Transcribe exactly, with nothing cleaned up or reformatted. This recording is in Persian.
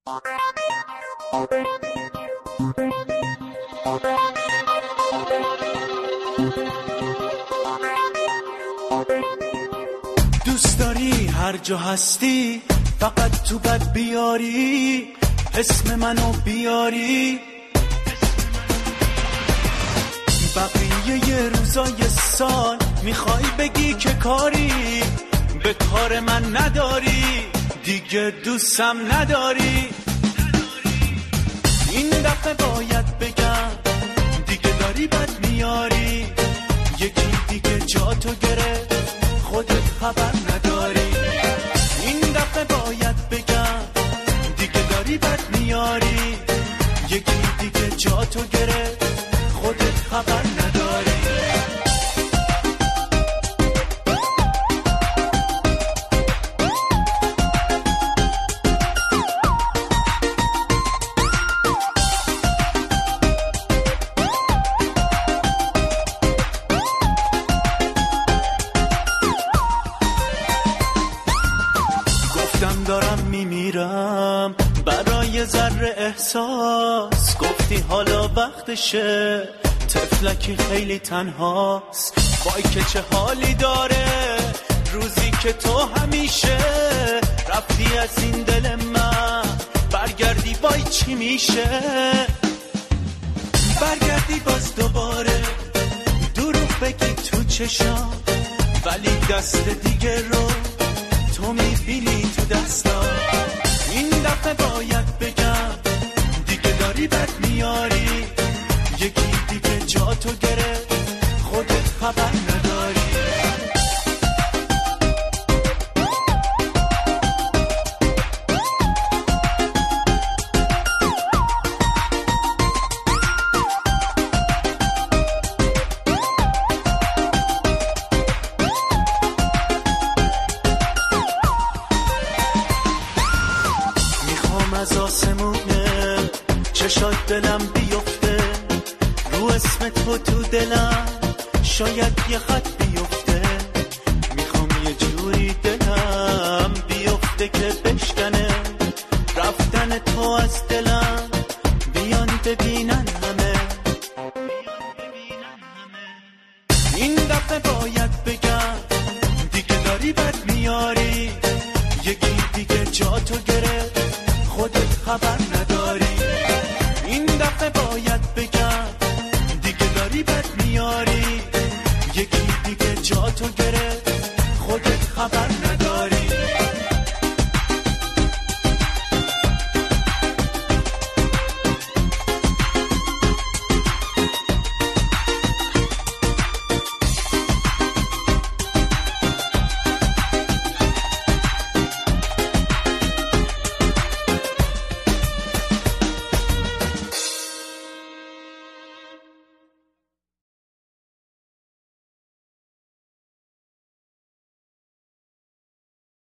دوست داری هر جا هستی فقط تو بد بیاری، اسم منو بیاری، بقیه یه روزای سال میخوای بگی که کاری به کار من نداری، دیگه دوستم نداری. این دفعه باید بگم دیگه داری بد میاری، یکی دیگه جا تو گرفت خودت خبر نداری. این دفعه باید بگم دیگه داری بد میاری، یکی دیگه جا تو گرفت خودت خبر نداری. گفتم دارم میمیرم برای ذره احساس، گفتی حالا وقتشه طفلکی خیلی تنهاست، وای که چه حالی داره روزی که تو همیشه رفتی از این دل من، برگردی وای چی میشه، برگردی باز دوباره دروغ بگی تو چشام، ولی دست دیگه رو تو میبینی تو دستا. این دفعه باید بگم دیگه داری بد میاری، یکی دیگه جا تو گرفت خودت خبر نداری. از آسمونه چشات دلم بیفته، رو اسم تو تو دلم شاید یه خط بیفته، میخوام یه جوری دلم بیفته که بشکنه رفتن تو از دلم، بیان ببینن همه. این دفعه باید بگم دیگه داری بد میاری، یکی دیگه جا تو گرفت خودت خبر